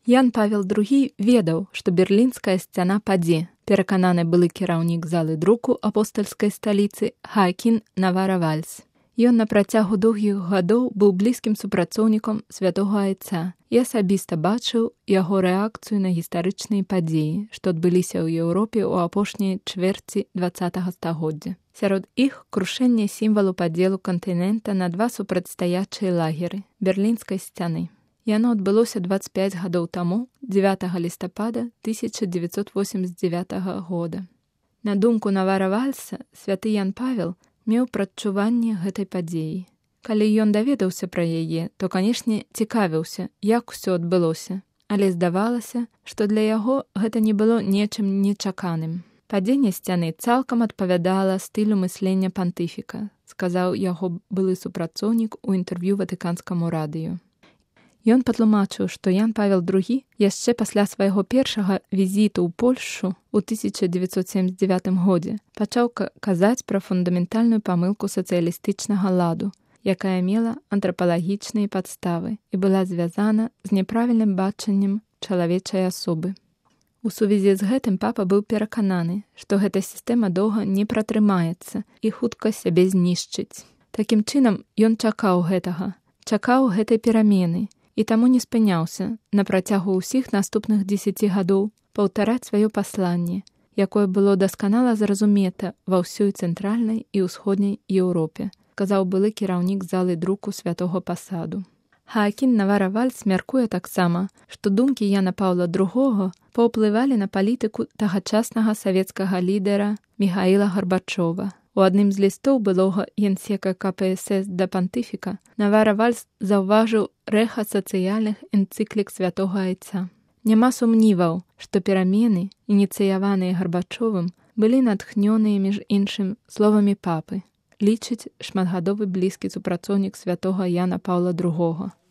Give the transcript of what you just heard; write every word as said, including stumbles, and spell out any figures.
Ян Павел другі ведаў, што берлінская сцяна падзе. Перакананы былы кіраўнік залы друку апостальскай сталіцы Хаакін Навара-Вальс. Ён на працягу доўгіх гадоў быў блізкім супрацоўнікам святога айца і асабіста бачыў яго рэакцыю на гістарычныя падзеі, што адбыліся ў Еўропе ў апошняй чвэрці дваццатага стагоддзя. Сярод іх крушэнне сімвалу падзелу кантынента на два супрацьстаячыя лагеры берлінскай сцяны. Яно адбылося дваццаць пяць гадоў таму, дзевятага лістапада тысяча дзевяцьсот восемдзясят дзевятага года. На думку Навара-Вальса, святы Ян Павел меў прадчуванне гэтай падзеі. Калі ён даведаўся пра яе, то, канешне, цікавіўся, як усё адбылося, але здавалася, што для яго гэта не было нечым нечаканым. Падзенне сцяны цалкам адпавядала стылю мыслення пантыфіка, сказаў яго былы супрацоўнік у інтэрв'ю ватыканскаму радыё. Ён патлумачыў, што Ян Павел другі яшчэ пасля свайго першага візіту ў Польшчу ў тысяча дзевяцьсот семдзясят дзевятым годзе пачаў казаць пра фундаментальную памылку сацыялістычнага ладу, якая мела антрапалагічныя падставы і была звязана з няправільным бачаннем чалавечай асобы. У сувязі з гэтым папа быў перакананы, што гэта сістэма доўга не пратрымаецца і хутка сябе знішчыць. Такім чынам, ён чакаў гэтага, чакаў гэтай перамены, і таму не спыняўся на працягу ўсіх наступных дзесяці гадоў паўтараць сваё пасланне, якое было дасканала зразумета ва ўсёй цэнтральнай і ўсходняй Еўропе, сказаў былы кіраўнік залы друку святога пасаду. Хаакін Навара-Вальс мяркуе таксама, што думкі Яна Паўла другога паўплывалі на палітыку тагачаснага савецкага лідара Міхаіла Гарбачова. У адным з лістоў былога генсека ка пэ эс эс да пантыфіка Навара-Вальс заўважыў рэха сацыяльных энцыклік святога айца. Няма сумніваў, што перамены, ініцыяваныя Гарбачовым, былі натхнёныя між іншым словамі папы, лічыць шматгадовы блізкі супрацоўнік святога Яна Паўла другога.